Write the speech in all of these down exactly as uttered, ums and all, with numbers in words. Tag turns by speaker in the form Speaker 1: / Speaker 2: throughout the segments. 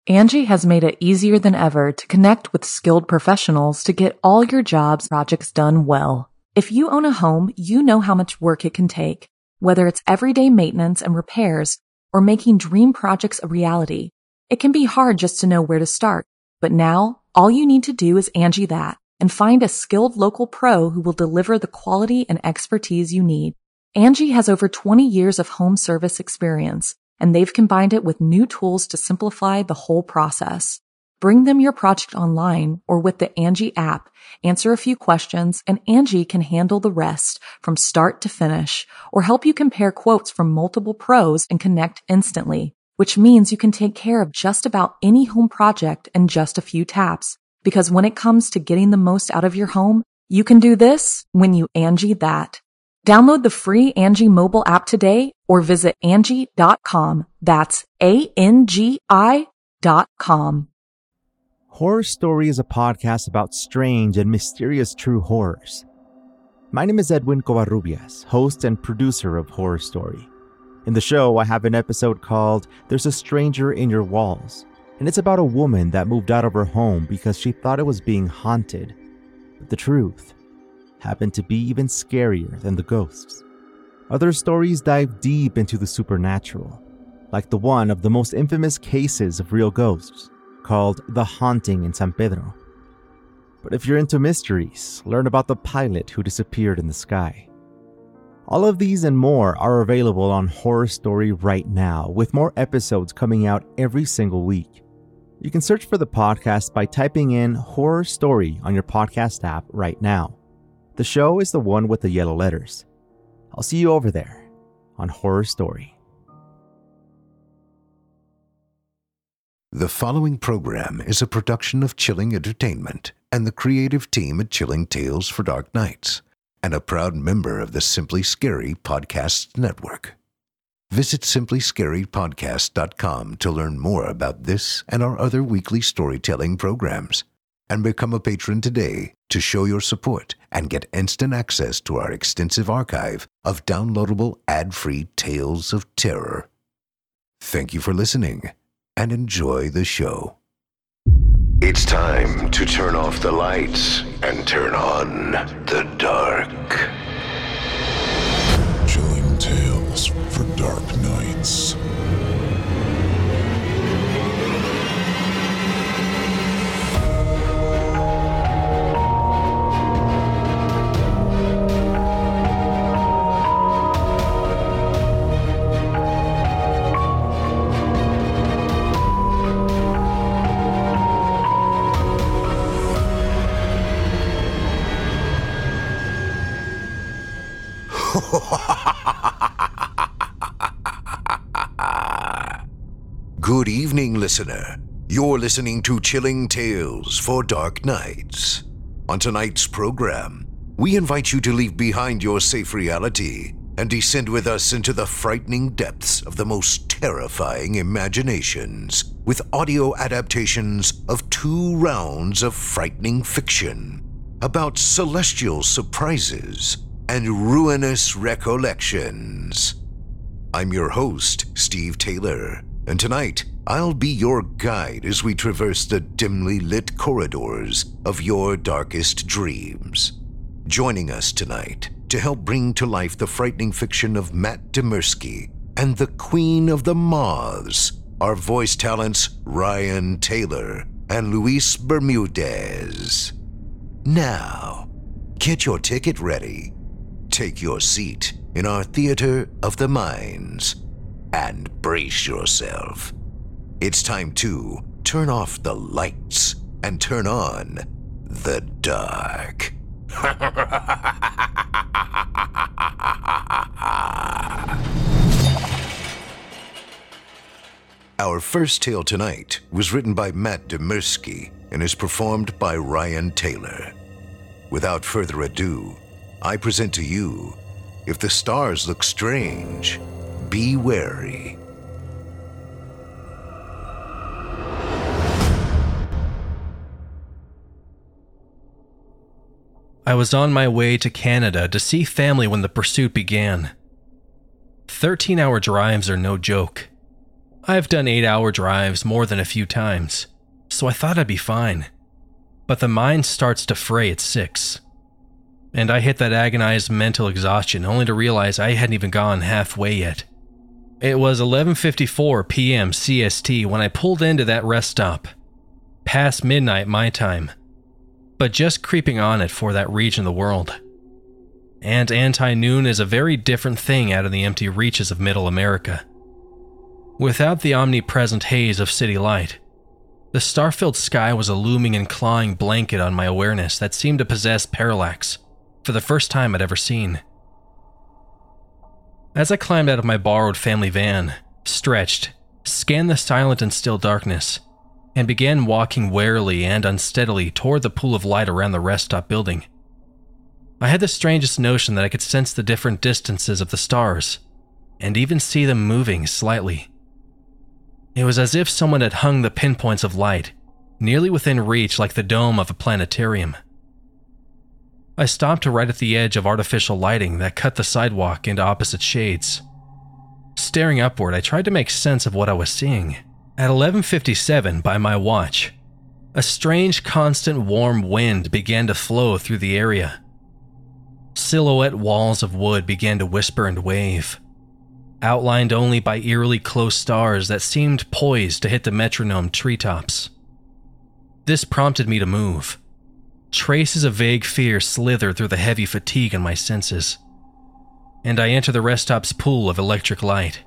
Speaker 1: Angie has made it easier than ever to connect with skilled professionals to get all your jobs projects done well. If you own a home, you know how much work it can take, whether it's everyday maintenance and repairs or making dream projects a reality. It can be hard just to know where to start, but now all you need to do is Angie that and find a skilled local pro who will deliver the quality and expertise you need. Angie has over twenty years of home service experience, and they've combined it with new tools to simplify the whole process. Bring them your project online or with the Angie app, answer a few questions, and Angie can handle the rest from start to finish or help you compare quotes from multiple pros and connect instantly, which means you can take care of just about any home project in just a few taps. Because when it comes to getting the most out of your home, you can do this when you Angie that. Download the free Angie mobile app today or visit Angie dot com. That's A N G I dot com.
Speaker 2: Horror Story is a podcast about strange and mysterious true horrors. My name is Edwin Covarrubias, host and producer of Horror Story. In the show, I have an episode called There's a Stranger in Your Walls, and it's about a woman that moved out of her home because she thought it was being haunted. But the truth happened to be even scarier than the ghosts. Other stories dive deep into the supernatural, like the one of the most infamous cases of real ghosts, called The Haunting in San Pedro. But if you're into mysteries, learn about the pilot who disappeared in the sky. All of these and more are available on Horror Story right now, with more episodes coming out every single week. You can search for the podcast by typing in Horror Story on your podcast app right now. The show is the one with the yellow letters. I'll see you over there on Horror Story.
Speaker 3: The following program is a production of Chilling Entertainment and the creative team at Chilling Tales for Dark Nights, and a proud member of the Simply Scary Podcasts Network. Visit simply scary podcast dot com to learn more about this and our other weekly storytelling programs, and become a patron today to show your support and get instant access to our extensive archive of downloadable ad-free tales of terror. Thank you for listening, and enjoy the show. It's time to turn off the lights and turn on the dark.
Speaker 4: Chilling Tales for Dark Nights.
Speaker 3: Good evening, listener. You're listening to Chilling Tales for Dark Nights. On tonight's program, we invite you to leave behind your safe reality and descend with us into the frightening depths of the most terrifying imaginations with audio adaptations of two rounds of frightening fiction about celestial surprises and ruinous recollections. I'm your host, Steve Taylor, and tonight I'll be your guide as we traverse the dimly lit corridors of your darkest dreams. Joining us tonight to help bring to life the frightening fiction of Matt Demersky and the Queen of the Moths are voice talents Ryan Taylor and Luis Bermudez. Now, get your ticket ready. Take your seat in our theater of the minds and brace yourself. It's time to turn off the lights and turn on the dark. Our first tale tonight was written by Matt Demersky and is performed by Ryan Taylor. Without further ado, I present to you, If the Stars Look Strange, Be Wary.
Speaker 5: I was on my way to Canada to see family when the pursuit began. thirteen-hour drives are no joke. I've done eight-hour drives more than a few times, so I thought I'd be fine. But the mind starts to fray at six. And I hit that agonized mental exhaustion only to realize I hadn't even gone halfway yet. It was eleven fifty-four p.m. C S T when I pulled into that rest stop. Past midnight my time, but just creeping on it for that region of the world. And anti-noon is a very different thing out in the empty reaches of Middle America. Without the omnipresent haze of city light, the star-filled sky was a looming and clawing blanket on my awareness that seemed to possess parallax for the first time I'd ever seen. As I climbed out of my borrowed family van, stretched, scanned the silent and still darkness, and began walking warily and unsteadily toward the pool of light around the rest stop building, I had the strangest notion that I could sense the different distances of the stars, and even see them moving slightly. It was as if someone had hung the pinpoints of light nearly within reach like the dome of a planetarium. I stopped right at the edge of artificial lighting that cut the sidewalk into opposite shades. Staring upward, I tried to make sense of what I was seeing. At eleven fifty-seven by my watch, a strange, constant warm wind began to flow through the area. Silhouette walls of wood began to whisper and wave, outlined only by eerily close stars that seemed poised to hit the metronome treetops. This prompted me to move. Traces of vague fear slithered through the heavy fatigue in my senses, and I entered the rest stop's pool of electric light.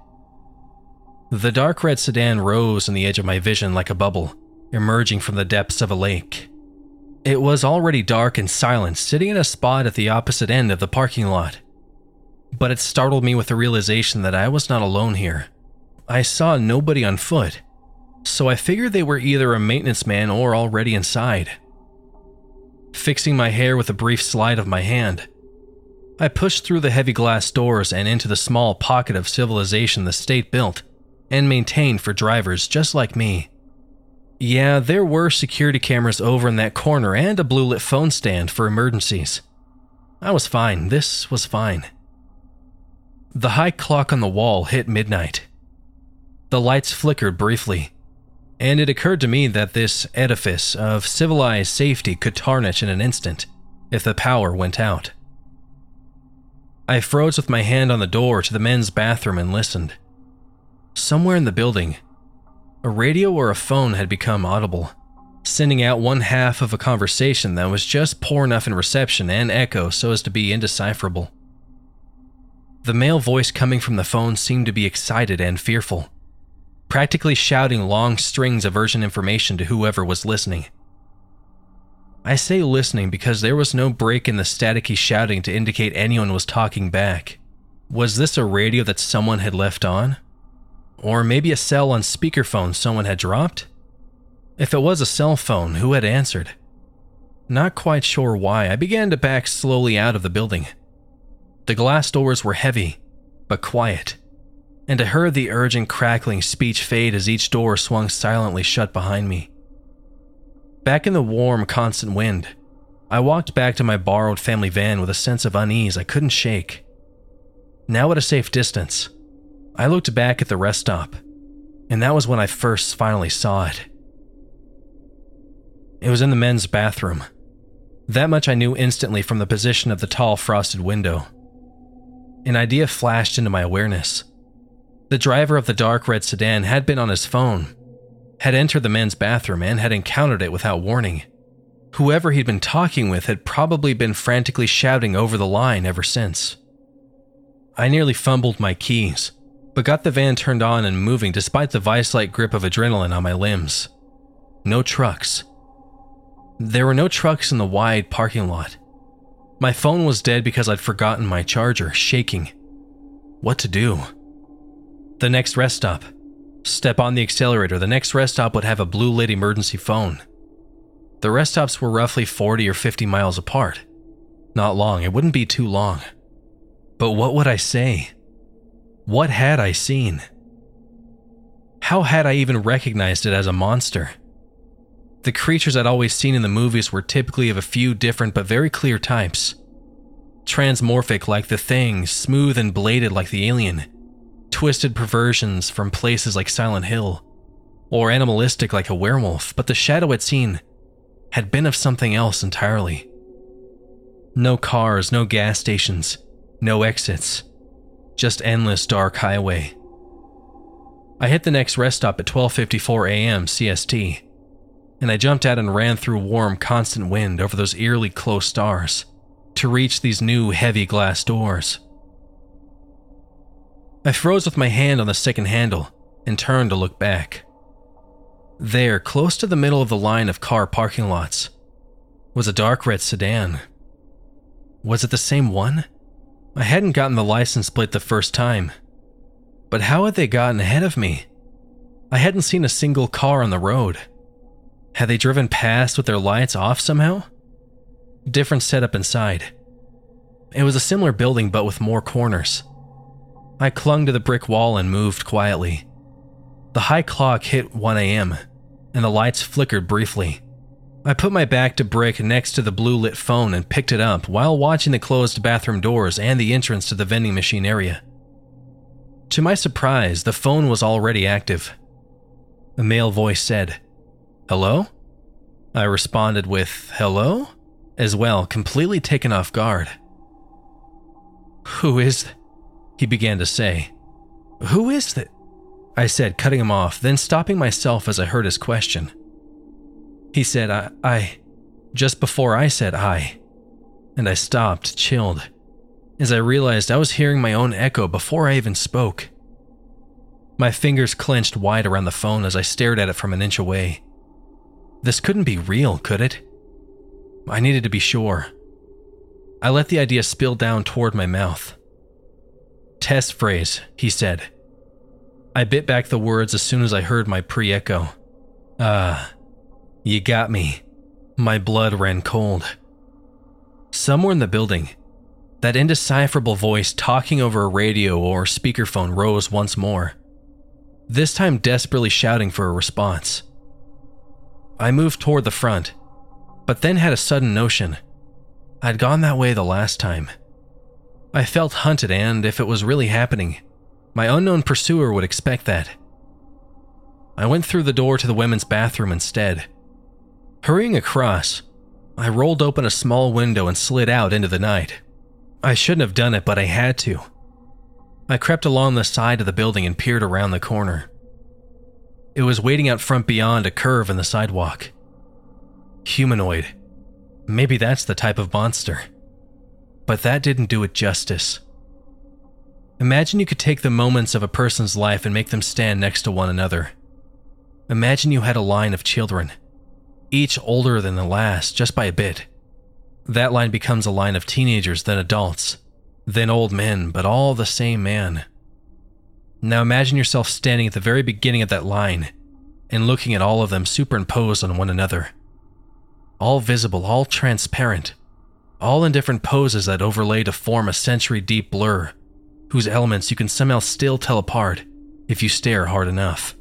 Speaker 5: The dark red sedan rose on the edge of my vision like a bubble, emerging from the depths of a lake. It was already dark and silent, sitting in a spot at the opposite end of the parking lot. But it startled me with the realization that I was not alone here. I saw nobody on foot, so I figured they were either a maintenance man or already inside. Fixing my hair with a brief slide of my hand, I pushed through the heavy glass doors and into the small pocket of civilization the state built and maintained for drivers just like me. Yeah, there were security cameras over in that corner and a blue-lit phone stand for emergencies. I was fine. This was fine. The high clock on the wall hit midnight. The lights flickered briefly, and it occurred to me that this edifice of civilized safety could tarnish in an instant if the power went out. I froze with my hand on the door to the men's bathroom and listened. Somewhere in the building, a radio or a phone had become audible, sending out one half of a conversation that was just poor enough in reception and echo so as to be indecipherable. The male voice coming from the phone seemed to be excited and fearful, practically shouting long strings of urgent information to whoever was listening. I say listening because there was no break in the staticky shouting to indicate anyone was talking back. Was this a radio that someone had left on? Or maybe a cell on speakerphone someone had dropped? If it was a cell phone, who had answered? Not quite sure why, I began to back slowly out of the building. The glass doors were heavy, but quiet, and I heard the urgent crackling speech fade as each door swung silently shut behind me. Back in the warm, constant wind, I walked back to my borrowed family van with a sense of unease I couldn't shake. Now at a safe distance, I looked back at the rest stop, and that was when I first finally saw it. It was in the men's bathroom. That much I knew instantly from the position of the tall frosted window. An idea flashed into my awareness. The driver of the dark red sedan had been on his phone, had entered the men's bathroom, and had encountered it without warning. Whoever he'd been talking with had probably been frantically shouting over the line ever since. I nearly fumbled my keys, but got the van turned on and moving despite the vice-like grip of adrenaline on my limbs. No trucks. There were no trucks in the wide parking lot. My phone was dead because I'd forgotten my charger, shaking. What to do? The next rest stop. Step on the accelerator. The next rest stop would have a blue-lit emergency phone. The rest stops were roughly forty or fifty miles apart. Not long. It wouldn't be too long. But what would I say? What had I seen? How had I even recognized it as a monster? The creatures I'd always seen in the movies were typically of a few different but very clear types. Transmorphic like the Thing, smooth and bladed like the Alien, twisted perversions from places like Silent Hill, or animalistic like a werewolf, but the shadow I'd seen had been of something else entirely. No cars, no gas stations, no exits, just endless dark highway. I hit the next rest stop at twelve fifty-four a.m. C S T, and I jumped out and ran through warm, constant wind over those eerily close stars to reach these new, heavy glass doors. I froze with my hand on the second handle and turned to look back. There, close to the middle of the line of car parking lots, was a dark red sedan. Was it the same one? I hadn't gotten the license plate the first time, but how had they gotten ahead of me? I hadn't seen a single car on the road. Had they driven past with their lights off somehow? Different setup inside. It was a similar building but with more corners. I clung to the brick wall and moved quietly. The high clock hit one a.m., and the lights flickered briefly. I put my back to brick next to the blue-lit phone and picked it up while watching the closed bathroom doors and the entrance to the vending machine area. To my surprise, the phone was already active. A male voice said, "Hello?" I responded with, "Hello?" as well, completely taken off guard. "Who is th-" he began to say. "Who is that?" I said, cutting him off, then stopping myself as I heard his question. He said, I, I, just before I said I, and I stopped, chilled, as I realized I was hearing my own echo before I even spoke. My fingers clenched wide around the phone as I stared at it from an inch away. This couldn't be real, could it? I needed to be sure. I let the idea spill down toward my mouth. "Test phrase," he said. I bit back the words as soon as I heard my pre-echo. Ah, you got me. My blood ran cold. Somewhere in the building, that indecipherable voice talking over a radio or speakerphone rose once more, this time desperately shouting for a response. I moved toward the front, but then had a sudden notion. I'd gone that way the last time. I felt hunted, and if it was really happening, my unknown pursuer would expect that. I went through the door to the women's bathroom instead. Hurrying across, I rolled open a small window and slid out into the night. I shouldn't have done it, but I had to. I crept along the side of the building and peered around the corner. It was waiting out front beyond a curve in the sidewalk. Humanoid. Maybe that's the type of monster. But that didn't do it justice. Imagine you could take the moments of a person's life and make them stand next to one another. Imagine you had a line of children, each older than the last just by a bit. That line becomes a line of teenagers, then adults, then old men, but all the same man. Now imagine yourself standing at the very beginning of that line and looking at all of them superimposed on one another. All visible, all transparent, all in different poses that overlay to form a century-deep blur, whose elements you can somehow still tell apart if you stare hard enough.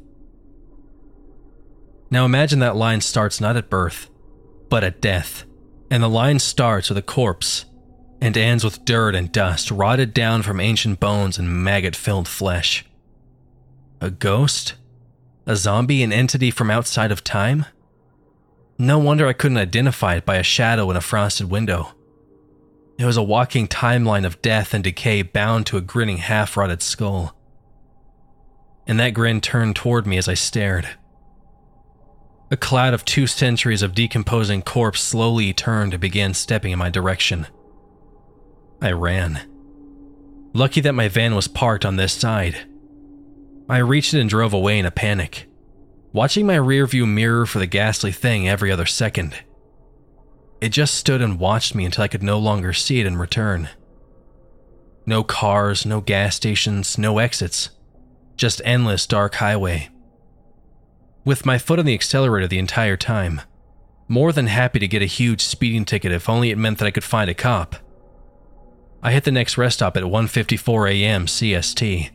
Speaker 5: Now imagine that line starts not at birth, but at death, and the line starts with a corpse and ends with dirt and dust rotted down from ancient bones and maggot-filled flesh. A ghost? A zombie, an entity from outside of time? No wonder I couldn't identify it by a shadow in a frosted window. It was a walking timeline of death and decay bound to a grinning half-rotted skull. And that grin turned toward me as I stared. A cloud of two centuries of decomposing corpse slowly turned and began stepping in my direction. I ran. Lucky that my van was parked on this side. I reached it and drove away in a panic, watching my rearview mirror for the ghastly thing every other second. It just stood and watched me until I could no longer see it and return. No cars, no gas stations, no exits. Just endless dark highway. With my foot on the accelerator the entire time, more than happy to get a huge speeding ticket if only it meant that I could find a cop. I hit the next rest stop at one fifty-four a.m. C S T.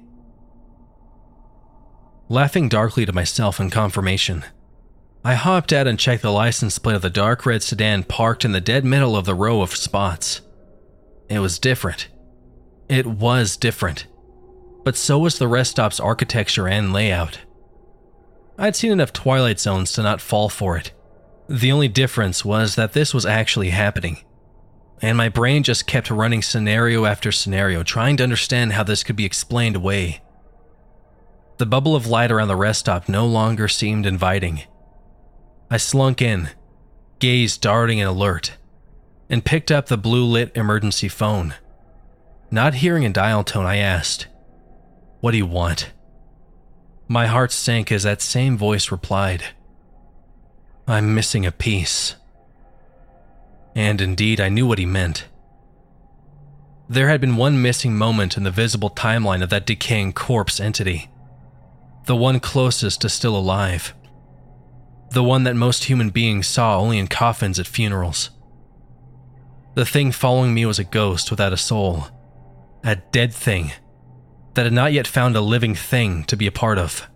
Speaker 5: Laughing darkly to myself in confirmation, I hopped out and checked the license plate of the dark red sedan parked in the dead middle of the row of spots. It was different. It was different. but so was the rest stop's architecture and layout. I'd seen enough Twilight Zones to not fall for it. The only difference was that this was actually happening, and my brain just kept running scenario after scenario, trying to understand how this could be explained away. The bubble of light around the rest stop no longer seemed inviting. I slunk in, gaze darting and alert, and picked up the blue-lit emergency phone. Not hearing a dial tone, I asked, "What do you want?" My heart sank as that same voice replied, "I'm missing a piece." And indeed, I knew what he meant. There had been one missing moment in the visible timeline of that decaying corpse entity. The one closest to still alive. The one that most human beings saw only in coffins at funerals. The thing following me was a ghost without a soul. A dead thing that had not yet found a living thing to be a part of.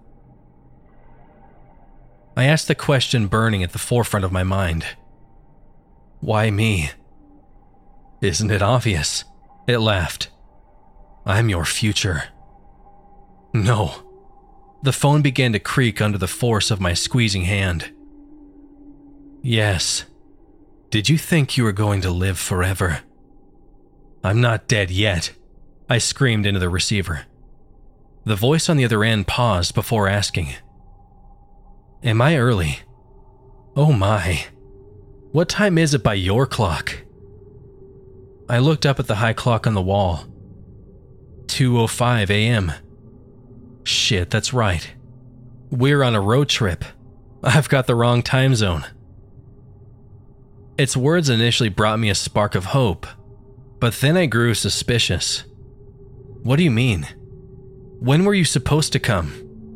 Speaker 5: I asked the question burning at the forefront of my mind. Why me? Isn't it obvious? It laughed. I'm your future. No. The phone began to creak under the force of my squeezing hand. Yes. Did you think you were going to live forever? I'm not dead yet, I screamed into the receiver. The voice on the other end paused before asking, Am I early? Oh my. What time is it by your clock? I looked up at the high clock on the wall. two oh five a.m. Shit, that's right. We're on a road trip. I've got the wrong time zone. Its words initially brought me a spark of hope, but then I grew suspicious. What do you mean? When were you supposed to come?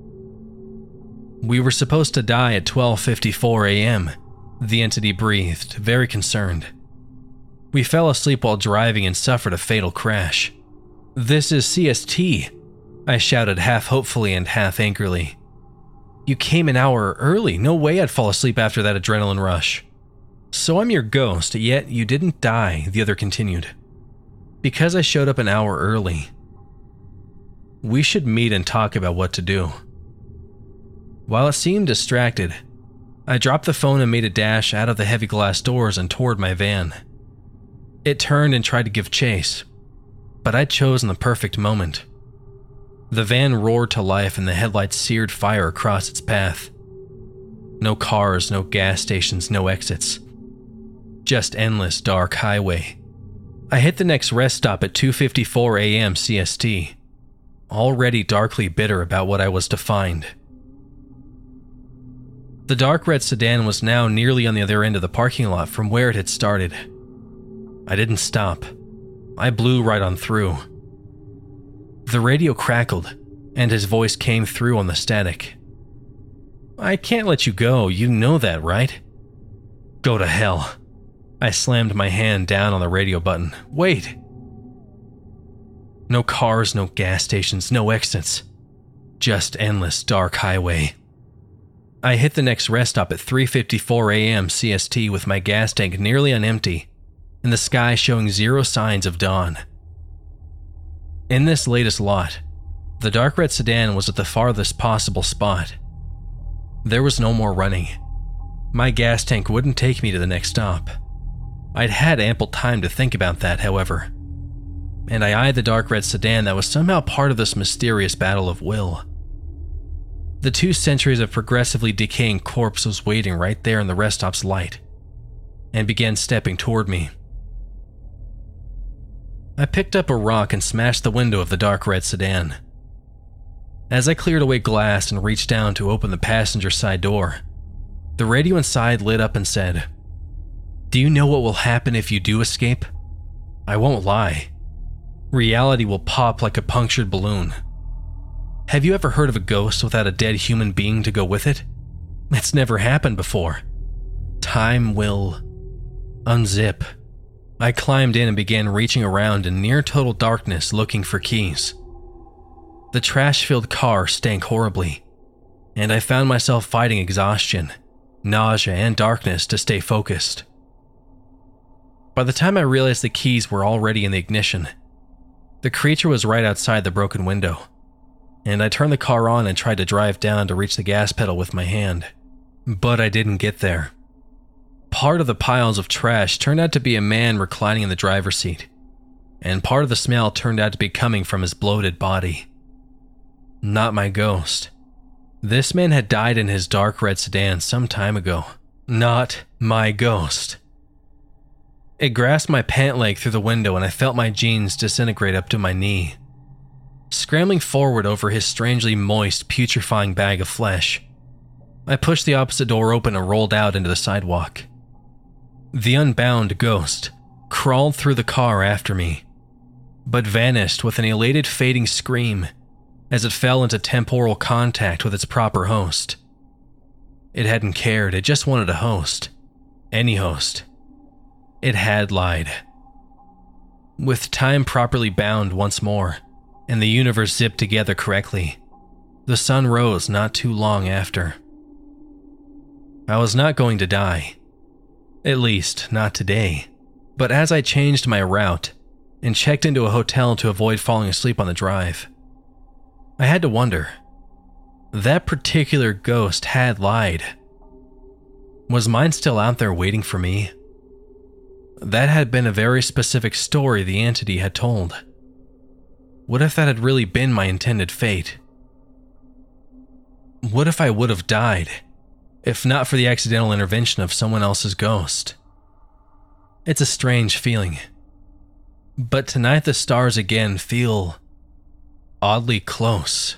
Speaker 5: We were supposed to die at twelve fifty-four a.m., the entity breathed, very concerned. We fell asleep while driving and suffered a fatal crash. This is C S T, I shouted half hopefully and half angrily. You came an hour early. No way I'd fall asleep after that adrenaline rush. So I'm your ghost, yet you didn't die, the other continued. Because I showed up an hour early. We should meet and talk about what to do. While it seemed distracted, I dropped the phone and made a dash out of the heavy glass doors and toward my van. It turned and tried to give chase, but I'd chosen the perfect moment. The van roared to life and the headlights seared fire across its path. No cars, no gas stations, no exits. Just endless dark highway. I hit the next rest stop at two fifty-four a.m. C S T, already darkly bitter about what I was to find. The dark red sedan was now nearly on the other end of the parking lot from where it had started. I didn't stop. I blew right on through. The radio crackled, and his voice came through on the static. I can't let you go, you know that, right? Go to hell. I slammed my hand down on the radio button. Wait! No cars, no gas stations, no exits. Just endless dark highway. I hit the next rest stop at three fifty-four a.m. C S T with my gas tank nearly on empty and the sky showing zero signs of dawn. In this latest lot, the dark red sedan was at the farthest possible spot. There was no more running. My gas tank wouldn't take me to the next stop. I'd had ample time to think about that, however, and I eyed the dark red sedan that was somehow part of this mysterious battle of will. The two centuries of progressively decaying corpse was waiting right there in the rest stop's light, and began stepping toward me. I picked up a rock and smashed the window of the dark red sedan. As I cleared away glass and reached down to open the passenger side door, the radio inside lit up and said, Do you know what will happen if you do escape? I won't lie. Reality will pop like a punctured balloon. Have you ever heard of a ghost without a dead human being to go with it? It's never happened before. Time will unzip. I climbed in and began reaching around in near total darkness looking for keys. The trash-filled car stank horribly, and I found myself fighting exhaustion, nausea, and darkness to stay focused. By the time I realized the keys were already in the ignition, the creature was right outside the broken window, and I turned the car on and tried to drive down to reach the gas pedal with my hand. But I didn't get there. Part of the piles of trash turned out to be a man reclining in the driver's seat, and part of the smell turned out to be coming from his bloated body. Not my ghost. This man had died in his dark red sedan some time ago. Not my ghost. It grasped my pant leg through the window and I felt my jeans disintegrate up to my knee. Scrambling forward over his strangely moist, putrefying bag of flesh, I pushed the opposite door open and rolled out into the sidewalk. The unbound ghost crawled through the car after me, but vanished with an elated fading scream as it fell into temporal contact with its proper host. It hadn't cared, it just wanted a host. Any host. It had lied. With time properly bound once more, and the universe zipped together correctly, the sun rose not too long after. I was not going to die. At least, not today. But as I changed my route and checked into a hotel to avoid falling asleep on the drive, I had to wonder, that particular ghost had lied. Was mine still out there waiting for me? That had been a very specific story the entity had told. What if that had really been my intended fate? What if I would have died, if not for the accidental intervention of someone else's ghost? It's a strange feeling. But tonight the stars again feel oddly close.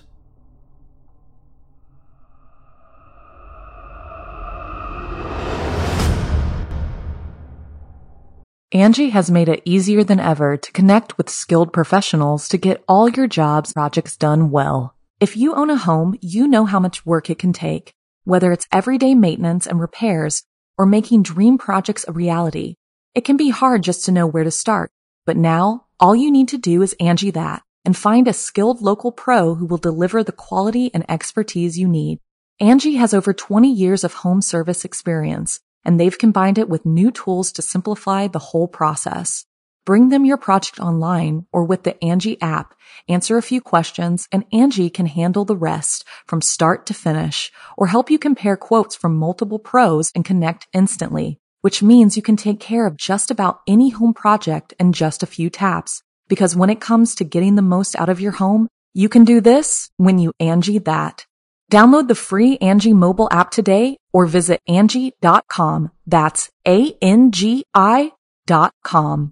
Speaker 1: Angie has made it easier than ever to connect with skilled professionals to get all your jobs projects done well. If you own a home, you know how much work it can take, whether it's everyday maintenance and repairs or making dream projects a reality. It can be hard just to know where to start, but now all you need to do is Angie that and find a skilled local pro who will deliver the quality and expertise you need. Angie has over twenty years of home service experience, and they've combined it with new tools to simplify the whole process. Bring them your project online or with the Angie app, answer a few questions, and Angie can handle the rest from start to finish, or help you compare quotes from multiple pros and connect instantly, which means you can take care of just about any home project in just a few taps. Because when it comes to getting the most out of your home, you can do this when you Angie that. Download the free Angie mobile app today or visit Angie dot com. That's A N G I dot com.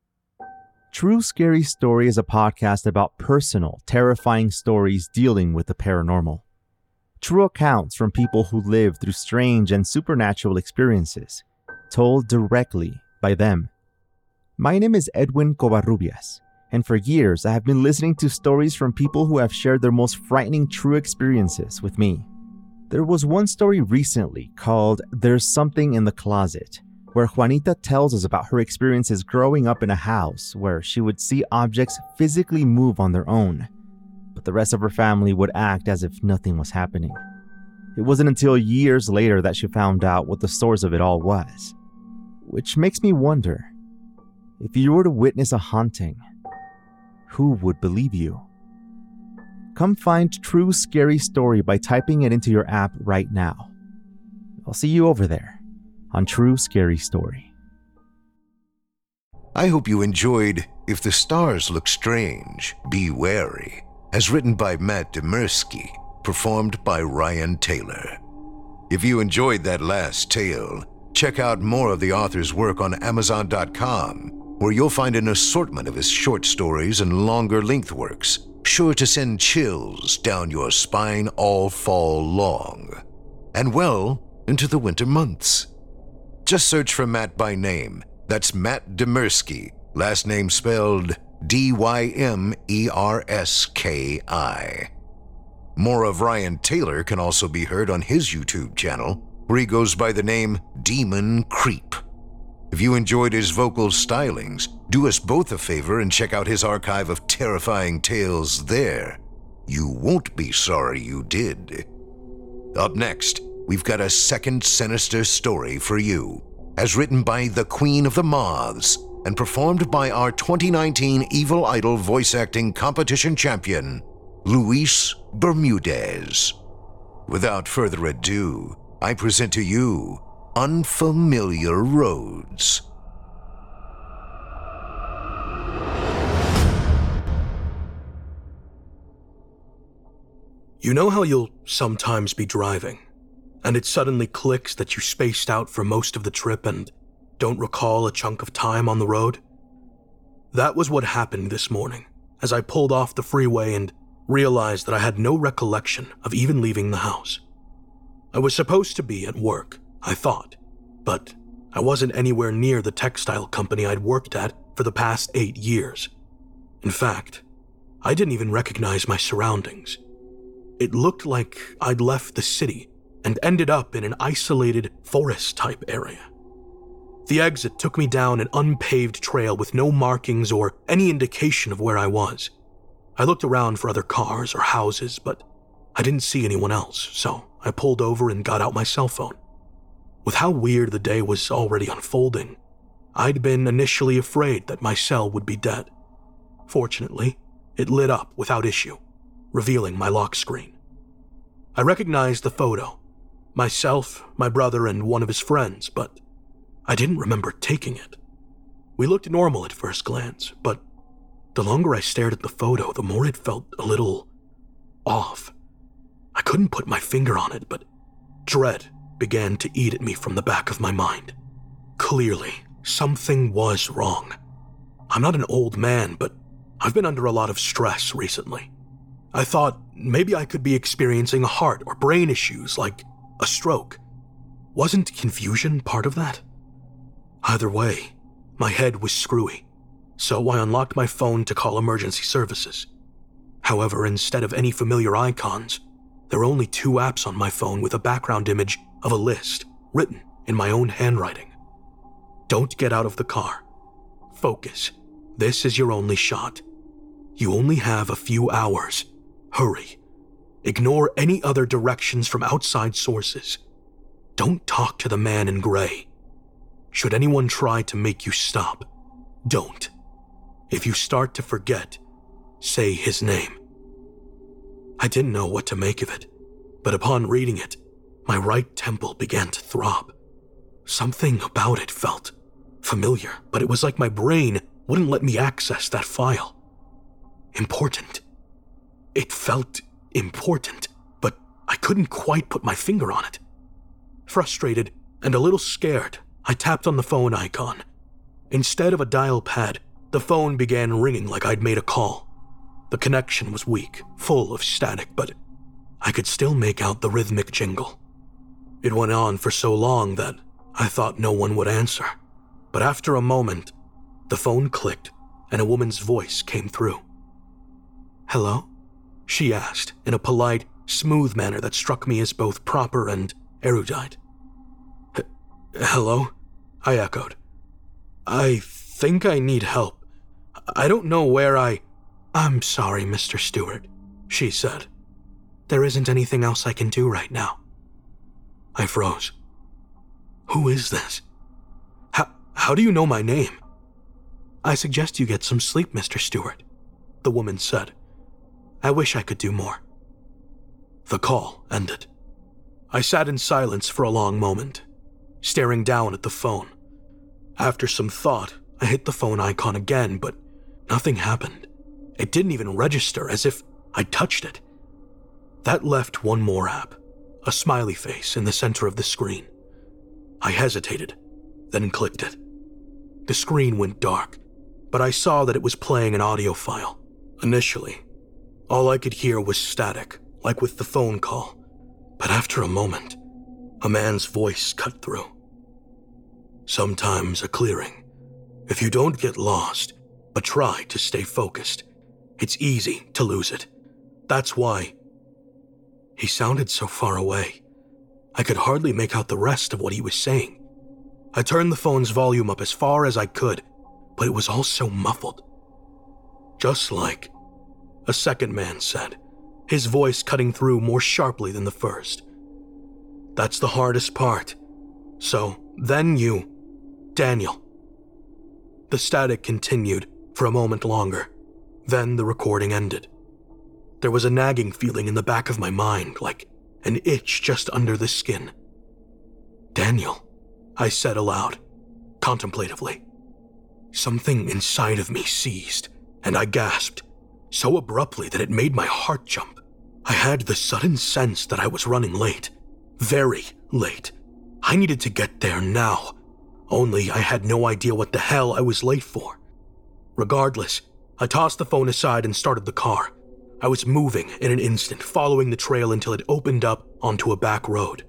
Speaker 2: True Scary Story is a podcast about personal, terrifying stories dealing with the paranormal. True accounts from people who lived through strange and supernatural experiences, told directly by them. My name is Edwin Covarrubias, and for years I have been listening to stories from people who have shared their most frightening true experiences with me. There was one story recently called There's Something in the Closet, where Juanita tells us about her experiences growing up in a house where she would see objects physically move on their own, but the rest of her family would act as if nothing was happening. It wasn't until years later that she found out what the source of it all was. Which makes me wonder, if you were to witness a haunting, who would believe you? Come find True Scary Story by typing it into your app right now. I'll see you over there on True Scary Story.
Speaker 3: I hope you enjoyed If the Stars Look Strange, Be Wary, as written by Matt Demersky, performed by Ryan Taylor. If you enjoyed that last tale, check out more of the author's work on Amazon dot com, where you'll find an assortment of his short stories and longer length works, sure to send chills down your spine all fall long, and well into the winter months. Just search for Matt by name. That's Matt Demersky, last name spelled D Y M E R S K I. More of Ryan Taylor can also be heard on his YouTube channel, where he goes by the name Demon Creep. If you enjoyed his vocal stylings, do us both a favor and check out his archive of terrifying tales there. You won't be sorry you did. Up next, we've got a second sinister story for you, as written by the Queen of the Moths and performed by our twenty nineteen Evil Idol voice acting competition champion, Luis Bermudez. Without further ado, I present to you Unfamiliar Roads.
Speaker 6: You know how you'll sometimes be driving, and it suddenly clicks that you spaced out for most of the trip and don't recall a chunk of time on the road? That was what happened this morning, as I pulled off the freeway and realized that I had no recollection of even leaving the house. I was supposed to be at work, I thought, but I wasn't anywhere near the textile company I'd worked at for the past eight years. In fact, I didn't even recognize my surroundings. It looked like I'd left the city and ended up in an isolated forest-type area. The exit took me down an unpaved trail with no markings or any indication of where I was. I looked around for other cars or houses, but I didn't see anyone else, so I pulled over and got out my cell phone. With how weird the day was already unfolding, I'd been initially afraid that my cell would be dead. Fortunately, it lit up without issue, revealing my lock screen. I recognized the photo, myself, my brother, and one of his friends, but I didn't remember taking it. We looked normal at first glance, but the longer I stared at the photo, the more it felt a little off. I couldn't put my finger on it, but dread began to eat at me from the back of my mind. Clearly, something was wrong. I'm not an old man, but I've been under a lot of stress recently. I thought maybe I could be experiencing a heart or brain issues like a stroke. Wasn't confusion part of that? Either way, my head was screwy, so I unlocked my phone to call emergency services. However, instead of any familiar icons, there were only two apps on my phone with a background image of a list written in my own handwriting. Don't get out of the car. Focus. This is your only shot. You only have a few hours. Hurry. Ignore any other directions from outside sources. Don't talk to the man in gray. Should anyone try to make you stop, don't. If you start to forget, say his name. I didn't know what to make of it, but upon reading it, my right temple began to throb. Something about it felt familiar, but it was like my brain wouldn't let me access that file. Important. It felt important, but I couldn't quite put my finger on it. Frustrated and a little scared, I tapped on the phone icon. Instead of a dial pad, the phone began ringing like I'd made a call. The connection was weak, full of static, but I could still make out the rhythmic jingle. It went on for so long that I thought no one would answer. But after a moment, the phone clicked and a woman's voice came through. "Hello?" she asked in a polite, smooth manner that struck me as both proper and erudite. H- Hello? I echoed. "I think I need help. I don't know where I..." "I'm sorry, Mister Stewart," she said. "There isn't anything else I can do right now." I froze. Who is this? How, how do you know my name? "I suggest you get some sleep, Mister Stewart," the woman said. "I wish I could do more." The call ended. I sat in silence for a long moment, staring down at the phone. After some thought, I hit the phone icon again, but nothing happened. It didn't even register, as if I'd touched it. That left one more app, a smiley face in the center of the screen. I hesitated, then clicked it. The screen went dark, but I saw that it was playing an audio file. Initially, all I could hear was static, like with the phone call. But after a moment, a man's voice cut through. "Sometimes a clearing. If you don't get lost, but try to stay focused, it's easy to lose it. That's why..." He sounded so far away, I could hardly make out the rest of what he was saying. I turned the phone's volume up as far as I could, but it was all so muffled. "Just like..." a second man said, his voice cutting through more sharply than the first. "That's the hardest part. So, then you... Daniel." The static continued for a moment longer, then the recording ended. There was a nagging feeling in the back of my mind, like an itch just under the skin. "Daniel," I said aloud, contemplatively. Something inside of me seized, and I gasped, so abruptly that it made my heart jump. I had the sudden sense that I was running late. Very late. I needed to get there now. Only I had no idea what the hell I was late for. Regardless, I tossed the phone aside and started the car. I was moving in an instant, following the trail until it opened up onto a back road.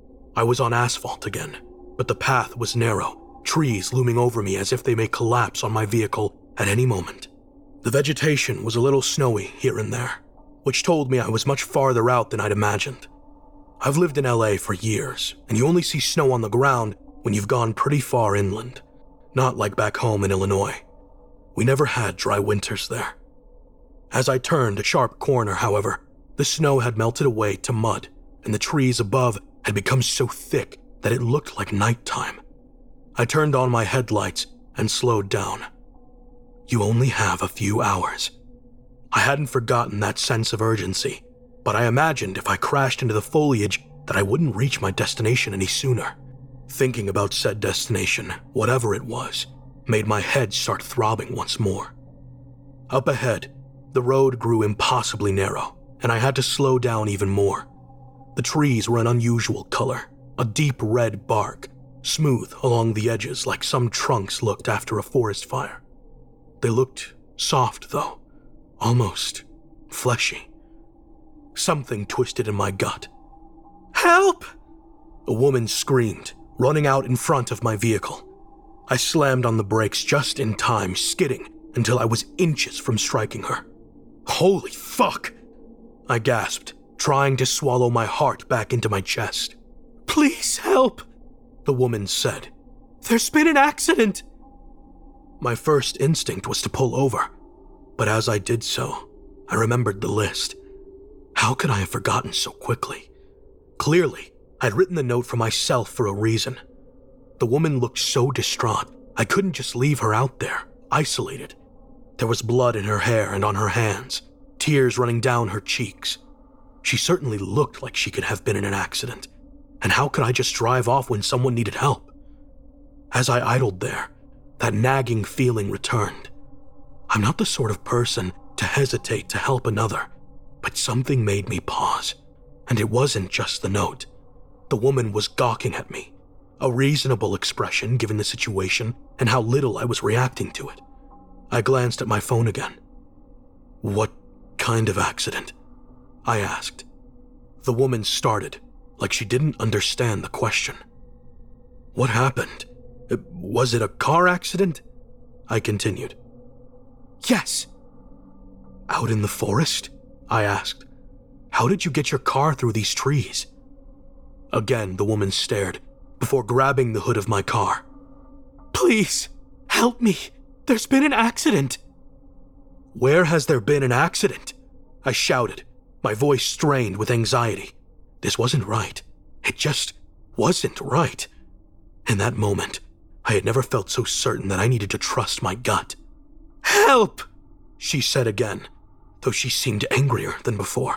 Speaker 6: I was on asphalt again, but the path was narrow, trees looming over me as if they may collapse on my vehicle at any moment. The vegetation was a little snowy here and there, which told me I was much farther out than I'd imagined. I've lived in L A for years, and you only see snow on the ground when you've gone pretty far inland, not like back home in Illinois. We never had dry winters there. As I turned a sharp corner, however, the snow had melted away to mud, and the trees above had become so thick that it looked like nighttime. I turned on my headlights and slowed down. You only have a few hours. I hadn't forgotten that sense of urgency, but I imagined if I crashed into the foliage that I wouldn't reach my destination any sooner. Thinking about said destination, whatever it was, made my head start throbbing once more. Up ahead, the road grew impossibly narrow, and I had to slow down even more. The trees were an unusual color, a deep red bark, smooth along the edges like some trunks looked after a forest fire. They looked soft, though, almost fleshy. Something twisted in my gut. "Help!" A woman screamed, running out in front of my vehicle. I slammed on the brakes just in time, skidding until I was inches from striking her. "Holy fuck!" I gasped, trying to swallow my heart back into my chest. "Please help," the woman said. "There's been an accident." My first instinct was to pull over, but as I did so, I remembered the list. How could I have forgotten so quickly? Clearly, I'd written the note for myself for a reason. The woman looked so distraught, I couldn't just leave her out there, isolated. There was blood in her hair and on her hands, tears running down her cheeks. She certainly looked like she could have been in an accident, and how could I just drive off when someone needed help? As I idled there, that nagging feeling returned. I'm not the sort of person to hesitate to help another, but something made me pause, and it wasn't just the note. The woman was gawking at me, a reasonable expression given the situation and how little I was reacting to it. I glanced at my phone again. "What kind of accident?" I asked. The woman started, like she didn't understand the question. "What happened? Was it a car accident?" I continued. "Yes." "Out in the forest?" I asked. "How did you get your car through these trees?" Again, the woman stared, before grabbing the hood of my car. "Please, help me. There's been an accident." "Where has there been an accident?" I shouted, my voice strained with anxiety. This wasn't right. It just wasn't right. In that moment, I had never felt so certain that I needed to trust my gut. "Help!" she said again, though she seemed angrier than before.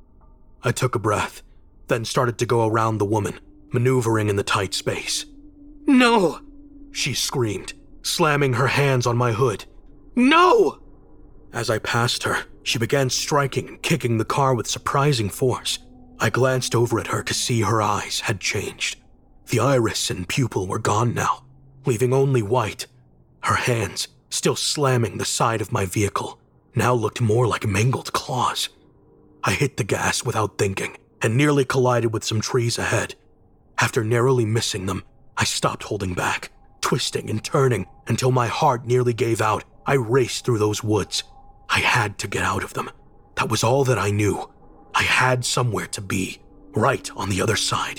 Speaker 6: I took a breath, then started to go around the woman, maneuvering in the tight space. "No!" she screamed, slamming her hands on my hood. "No!" As I passed her, she began striking and kicking the car with surprising force. I glanced over at her to see her eyes had changed. The iris and pupil were gone now, leaving only white. Her hands, still slamming the side of my vehicle, now looked more like mangled claws. I hit the gas without thinking and nearly collided with some trees ahead. After narrowly missing them, I stopped holding back, twisting and turning until my heart nearly gave out. I raced through those woods. I had to get out of them. That was all that I knew. I had somewhere to be, right on the other side.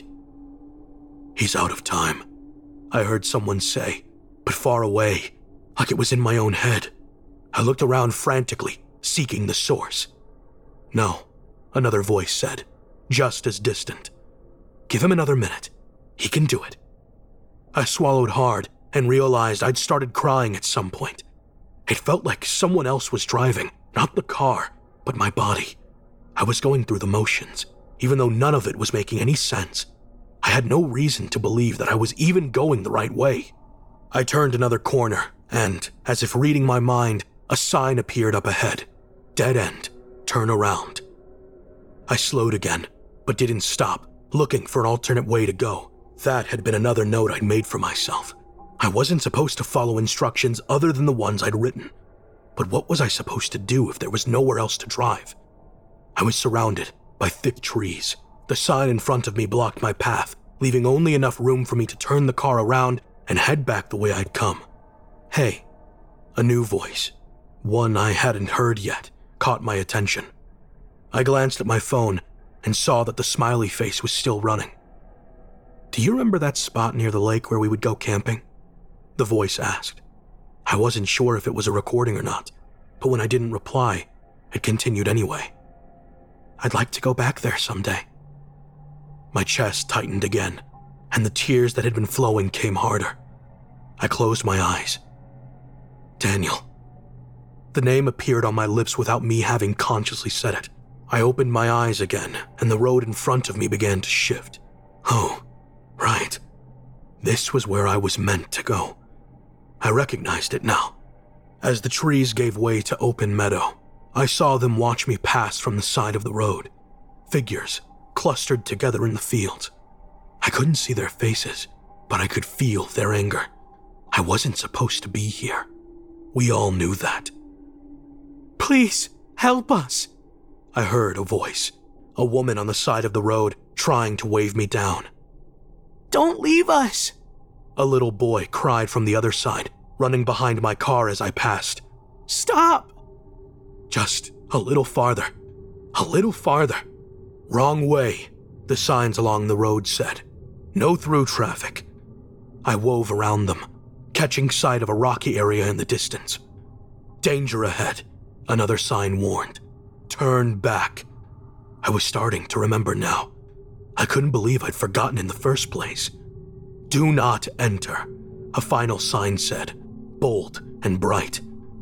Speaker 6: "He's out of time," I heard someone say, but far away, like it was in my own head. I looked around frantically, seeking the source. "No," another voice said, just as distant. "Give him another minute. He can do it." I swallowed hard and realized I'd started crying at some point. It felt like someone else was driving, not the car, but my body. I was going through the motions, even though none of it was making any sense. I had no reason to believe that I was even going the right way. I turned another corner, and, as if reading my mind, a sign appeared up ahead. Dead end. Turn around. I slowed again, but didn't stop, looking for an alternate way to go. That had been another note I'd made for myself. I wasn't supposed to follow instructions other than the ones I'd written. But what was I supposed to do if there was nowhere else to drive? I was surrounded by thick trees. The sign in front of me blocked my path, leaving only enough room for me to turn the car around and head back the way I'd come. Hey, a new voice, one I hadn't heard yet, caught my attention. I glanced at my phone and saw that the smiley face was still running. Do you remember that spot near the lake where we would go camping? The voice asked. I wasn't sure if it was a recording or not, but when I didn't reply, it continued anyway. I'd like to go back there someday. My chest tightened again, and the tears that had been flowing came harder. I closed my eyes. Daniel. The name appeared on my lips without me having consciously said it. I opened my eyes again, and the road in front of me began to shift. Oh, right. This was where I was meant to go. I recognized it now. As the trees gave way to open meadow, I saw them watch me pass from the side of the road. Figures clustered together in the fields. I couldn't see their faces, but I could feel their anger. I wasn't supposed to be here. We all knew that. Please, help us, I heard a voice, a woman on the side of the road trying to wave me down. Don't leave us, a little boy cried from the other side, running behind my car as I passed. Stop! Just a little farther, a little farther. Wrong way, the signs along the road said. No through traffic. I wove around them, catching sight of a rocky area in the distance. Danger ahead, another sign warned. Turn back. I was starting to remember now. I couldn't believe I'd forgotten in the first place. Do not enter, a final sign said, bold and bright.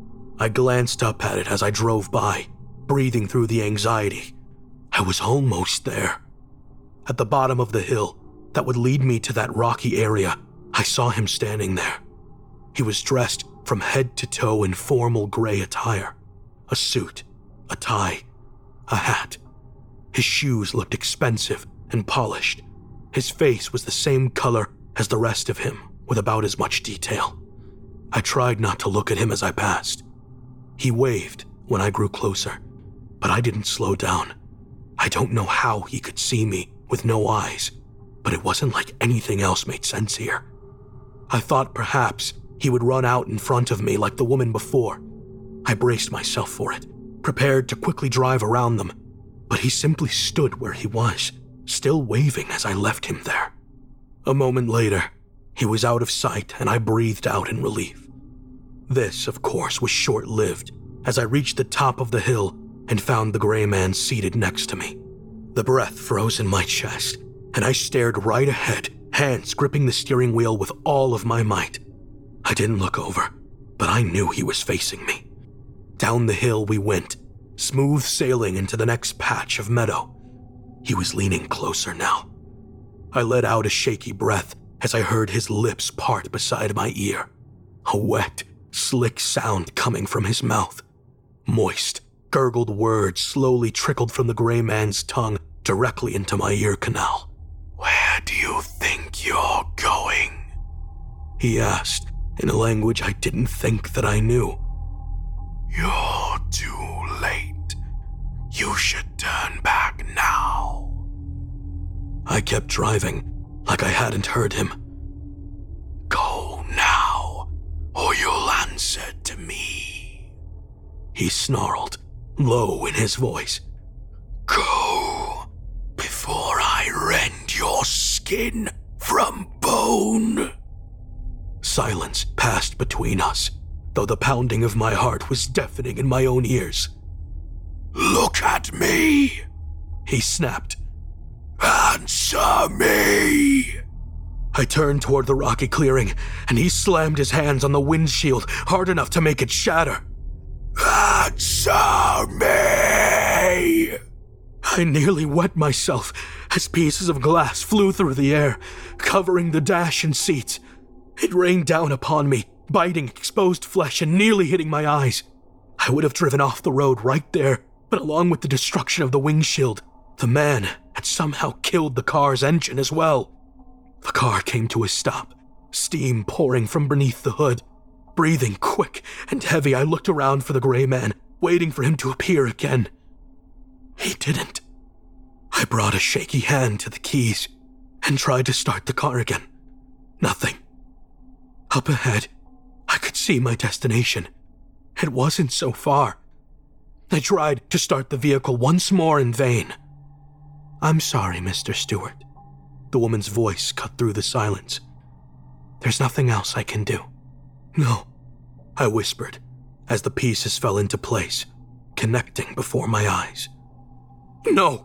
Speaker 6: I glanced up at it as I drove by, breathing through the anxiety. I was almost there. At the bottom of the hill that would lead me to that rocky area, I saw him standing there. He was dressed from head to toe in formal gray attire. A suit, a tie, a hat. His shoes looked expensive and polished. His face was the same color as the rest of him, with about as much detail. I tried not to look at him as I passed. He waved when I grew closer, but I didn't slow down. I don't know how he could see me with no eyes, but it wasn't like anything else made sense here. I thought perhaps he would run out in front of me like the woman before. I braced myself for it, prepared to quickly drive around them, but he simply stood where he was, still waving as I left him there. A moment later, he was out of sight and I breathed out in relief. This, of course, was short-lived as I reached the top of the hill and found the gray man seated next to me. The breath froze in my chest, and I stared right ahead, hands gripping the steering wheel with all of my might. I didn't look over, but I knew he was facing me. Down the hill we went, smooth sailing into the next patch of meadow. He was leaning closer now. I let out a shaky breath as I heard his lips part beside my ear. A wet, slick sound coming from his mouth. Moist, gurgled words slowly trickled from the gray man's tongue directly into my ear canal. Where do you think you're going? He asked in a language I didn't think that I knew. You're too late. You should turn back now. I kept driving like I hadn't heard him. Go now, or you'll answer to me. He snarled, low in his voice. Go, before I rend your skin from bone. Silence passed between us, though the pounding of my heart was deafening in my own ears. Look at me, he snapped. Answer me! I turned toward the rocky clearing, and he slammed his hands on the windshield hard enough to make it shatter. Answer me! I nearly wet myself as pieces of glass flew through the air, covering the dash and seats. It rained down upon me, biting exposed flesh and nearly hitting my eyes. I would have driven off the road right there, but along with the destruction of the windshield, the man had somehow killed the car's engine as well. The car came to a stop, steam pouring from beneath the hood. Breathing quick and heavy, I looked around for the gray man, waiting for him to appear again. He didn't. I brought a shaky hand to the keys and tried to start the car again. Nothing. Up ahead, I could see my destination. It wasn't so far. I tried to start the vehicle once more in vain. "I'm sorry, Mister Stewart." The woman's voice cut through the silence. "There's nothing else I can do." "No," I whispered as the pieces fell into place, connecting before my eyes. "No!"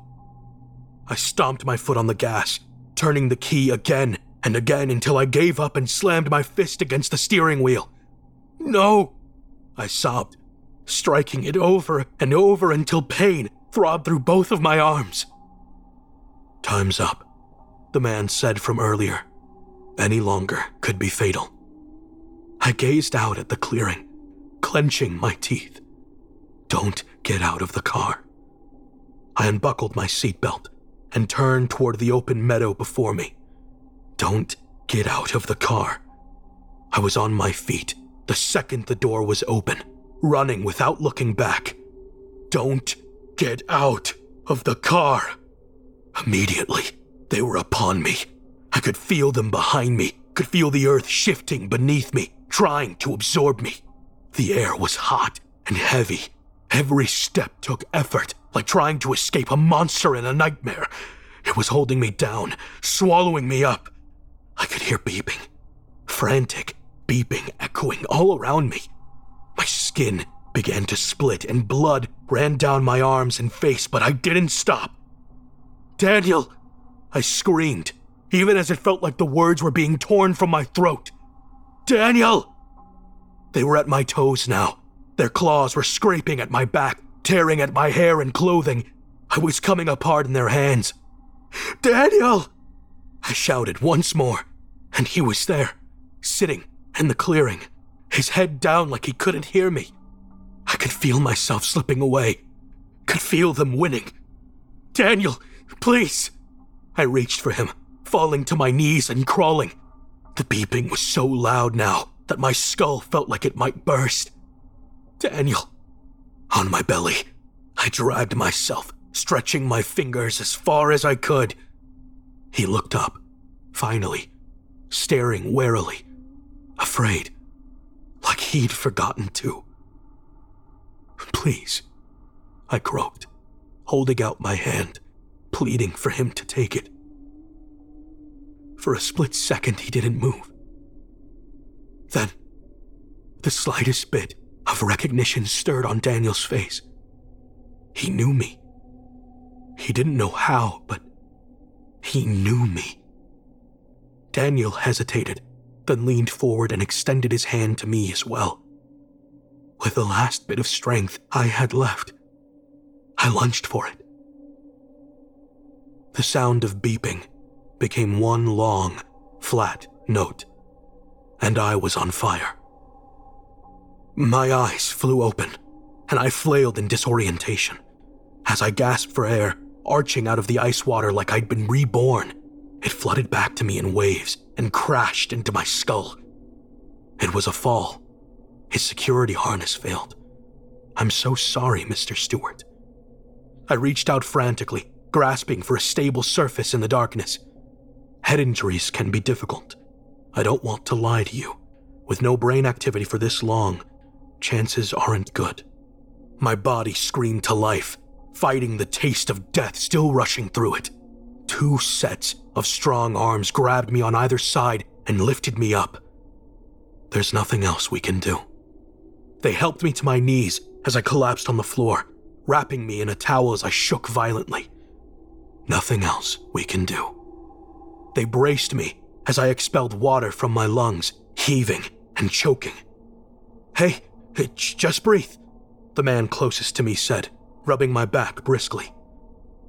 Speaker 6: I stomped my foot on the gas, turning the key again and again until I gave up and slammed my fist against the steering wheel. "No!" I sobbed, striking it over and over until pain throbbed through both of my arms. "Time's up," the man said from earlier. Any longer could be fatal. I gazed out at the clearing, clenching my teeth. Don't get out of the car. I unbuckled my seatbelt and turned toward the open meadow before me. Don't get out of the car. I was on my feet the second the door was open, running without looking back. Don't get out of the car. Immediately, they were upon me. I could feel them behind me, could feel the earth shifting beneath me, trying to absorb me. The air was hot and heavy. Every step took effort, like trying to escape a monster in a nightmare. It was holding me down, swallowing me up. I could hear beeping, frantic beeping echoing all around me. My skin began to split and blood ran down my arms and face, but I didn't stop. "Daniel!" I screamed, even as it felt like the words were being torn from my throat. "Daniel!" They were at my toes now. Their claws were scraping at my back, tearing at my hair and clothing. I was coming apart in their hands. "Daniel!" I shouted once more, and he was there, sitting in the clearing, his head down like he couldn't hear me. I could feel myself slipping away, could feel them winning. "Daniel, please!" I reached for him, falling to my knees and crawling. The beeping was so loud now that my skull felt like it might burst. "Daniel!" On my belly, I dragged myself, stretching my fingers as far as I could. He looked up, finally, staring warily, afraid, like he'd forgotten too. "Please," I croaked, holding out my hand, pleading for him to take it. For a split second, he didn't move. Then, the slightest bit of recognition stirred on Daniel's face. He knew me. He didn't know how, but he knew me. Daniel hesitated, then leaned forward and extended his hand to me as well. With the last bit of strength I had left, I lunged for it. The sound of beeping became one long, flat note, and I was on fire. My eyes flew open, and I flailed in disorientation. As I gasped for air, arching out of the ice water like I'd been reborn, it flooded back to me in waves and crashed into my skull. It was a fall. His security harness failed. "I'm so sorry, Mister Stewart." I reached out frantically, grasping for a stable surface in the darkness. Head injuries can be difficult. I don't want to lie to you. With no brain activity for this long, chances aren't good. My body screamed to life, fighting the taste of death still rushing through it. Two sets of strong arms grabbed me on either side and lifted me up. There's nothing else we can do. They helped me to my knees as I collapsed on the floor, wrapping me in a towel as I shook violently. Nothing else we can do. They braced me as I expelled water from my lungs, heaving and choking. "Hey, just breathe," the man closest to me said, rubbing my back briskly.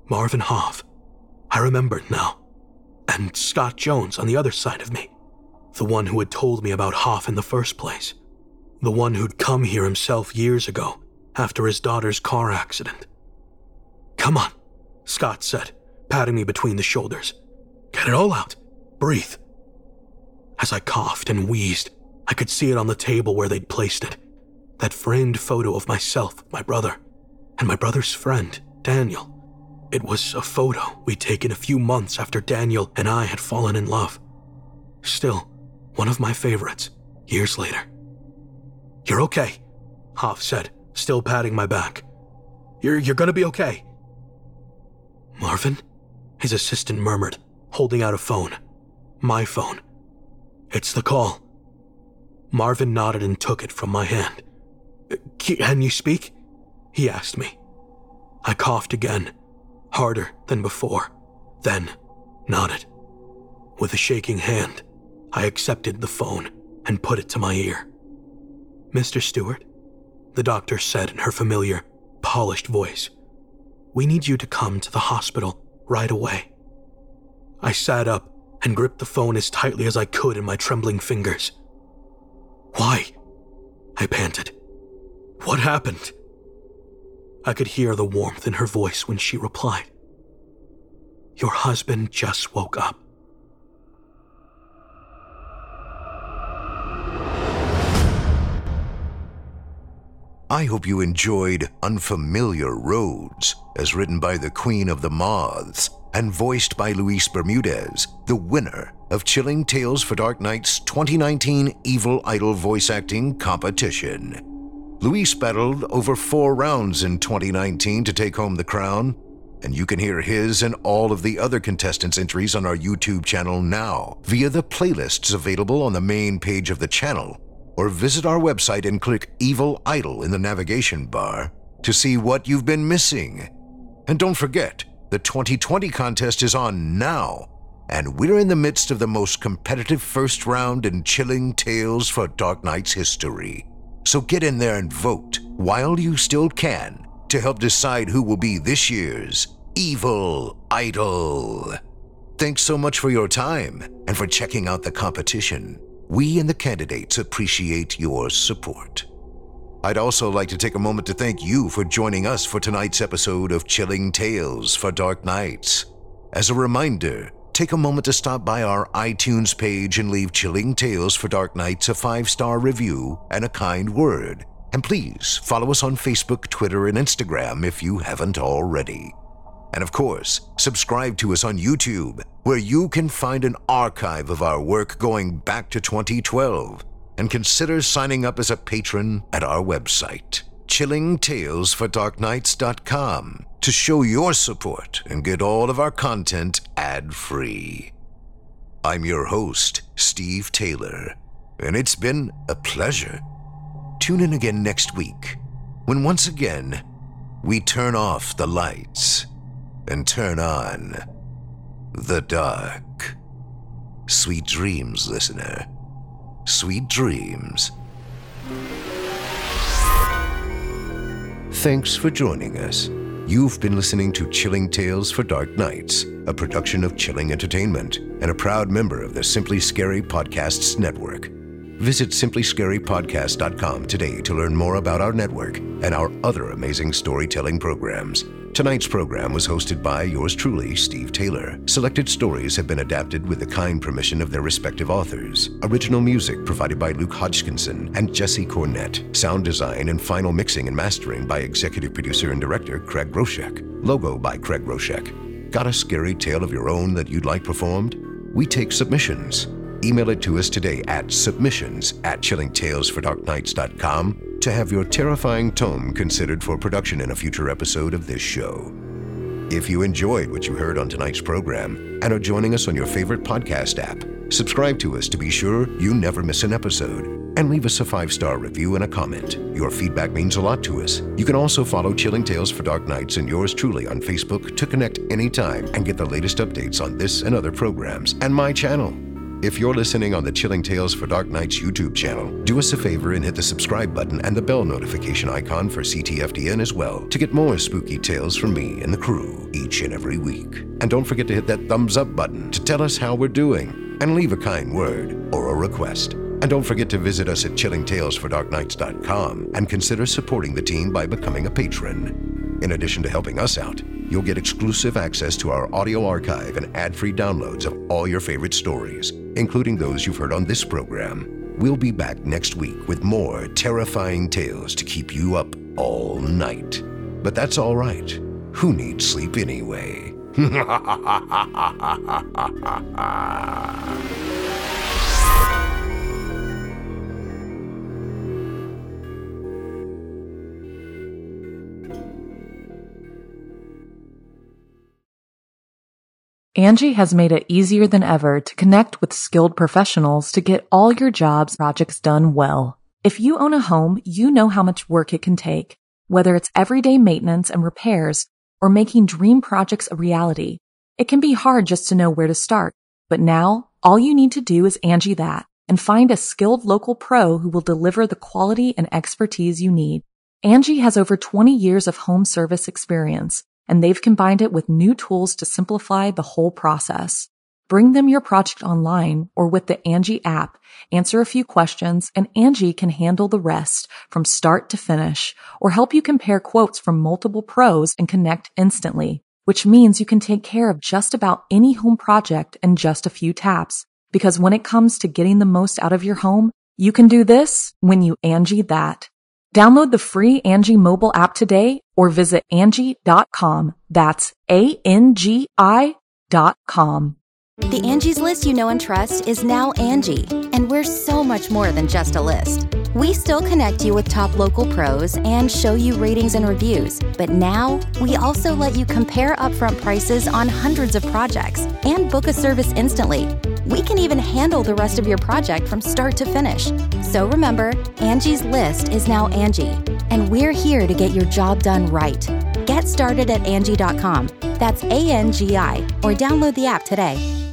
Speaker 6: Marvin Hoff. I remembered now. And Scott Jones on the other side of me. The one who had told me about Hoff in the first place. The one who'd come here himself years ago, after his daughter's car accident. "Come on," Scott said, patting me between the shoulders. "Get it all out. Breathe." As I coughed and wheezed, I could see it on the table where they'd placed it. That framed photo of myself, my brother, and my brother's friend, Daniel. It was a photo we'd taken a few months after Daniel and I had fallen in love. Still, one of my favorites, years later. "You're okay," Hoff said, still patting my back. You're, you're gonna be okay." "Marvin?" his assistant murmured, holding out a phone. My phone. "It's the call." Marvin nodded and took it from my hand. "Can you speak?" he asked me. I coughed again, harder than before, then nodded. With a shaking hand, I accepted the phone and put it to my ear. "Mister Stewart," the doctor said in her familiar, polished voice, "we need you to come to the hospital right away." I sat up and gripped the phone as tightly as I could in my trembling fingers. "Why?" I panted. "What happened?" I could hear the warmth in her voice when she replied, "Your husband just woke up."
Speaker 3: I hope you enjoyed Unfamiliar Roads, as written by the Queen of the Moths and voiced by Luis Bermudez, the winner of Chilling Tales for Dark Nights twenty nineteen Evil Idol voice acting competition. Luis battled over four rounds in twenty nineteen to take home the crown, and you can hear his and all of the other contestants' entries on our YouTube channel now via the playlists available on the main page of the channel, or visit our website and click Evil Idol in the navigation bar to see what you've been missing. And don't forget, the twenty twenty contest is on now, and we're in the midst of the most competitive first round in Chilling Tales for Dark Nights history. So get in there and vote while you still can to help decide who will be this year's Evil Idol. Thanks so much for your time and for checking out the competition. We and the candidates appreciate your support. I'd also like to take a moment to thank you for joining us for tonight's episode of Chilling Tales for Dark Nights. As a reminder, take a moment to stop by our iTunes page and leave Chilling Tales for Dark Nights a five-star review and a kind word. And please follow us on Facebook, Twitter, and Instagram if you haven't already. And of course, subscribe to us on YouTube, where you can find an archive of our work going back to twenty twelve, and consider signing up as a patron at our website, chilling tales for dark nights dot com, to show your support and get all of our content ad-free. I'm your host, Steve Taylor, and it's been a pleasure. Tune in again next week, when once again, we turn off the lights and turn on the dark. Sweet dreams, listener. Sweet dreams. Thanks for joining us. You've been listening to Chilling Tales for Dark Nights, a production of Chilling Entertainment and a proud member of the Simply Scary Podcasts Network. Visit simply scary podcast dot com today to learn more about our network and our other amazing storytelling programs. Tonight's program was hosted by yours truly, Steve Taylor. Selected stories have been adapted with the kind permission of their respective authors. Original music provided by Luke Hodgkinson and Jesse Cornett. Sound design and final mixing and mastering by executive producer and director Craig Roshek. Logo by Craig Roshek. Got a scary tale of your own that you'd like performed? We take submissions. Email it to us today at submissions at chilling tales for dark nights dot com to have your terrifying tome considered for production in a future episode of this show. If you enjoyed what you heard on tonight's program and are joining us on your favorite podcast app, subscribe to us to be sure you never miss an episode, and leave us a five-star review and a comment. Your feedback means a lot to us. You can also follow Chilling Tales for Dark Nights and yours truly on Facebook to connect anytime and get the latest updates on this and other programs and my channel. If you're listening on the Chilling Tales for Dark Nights YouTube channel, do us a favor and hit the subscribe button and the bell notification icon for C T F D N as well to get more spooky tales from me and the crew each and every week. And don't forget to hit that thumbs up button to tell us how we're doing and leave a kind word or a request. And don't forget to visit us at chilling tales for dark nights dot com and consider supporting the team by becoming a patron. In addition to helping us out, you'll get exclusive access to our audio archive and ad-free downloads of all your favorite stories, including those you've heard on this program. We'll be back next week with more terrifying tales to keep you up all night. But that's all right. Who needs sleep anyway?
Speaker 1: Angie has made it easier than ever to connect with skilled professionals to get all your jobs projects done well. If you own a home, you know how much work it can take, whether it's everyday maintenance and repairs or making dream projects a reality. It can be hard just to know where to start, but now all you need to do is Angie that and find a skilled local pro who will deliver the quality and expertise you need. Angie has over twenty years of home service experience, and they've combined it with new tools to simplify the whole process. Bring them your project online or with the Angie app, answer a few questions, and Angie can handle the rest from start to finish, or help you compare quotes from multiple pros and connect instantly, which means you can take care of just about any home project in just a few taps. Because when it comes to getting the most out of your home, you can do this when you Angie that. Download the free Angie mobile app today or visit Angie dot com. That's A N G I dot com.
Speaker 7: The Angie's List you know and trust is now Angie, and we're so much more than just a list. We still connect you with top local pros and show you ratings and reviews, but now we also let you compare upfront prices on hundreds of projects and book a service instantly. We can even handle the rest of your project from start to finish. So remember, Angie's List is now Angie, and we're here to get your job done right. Get started at Angie dot com. That's A N G I, or download the app today.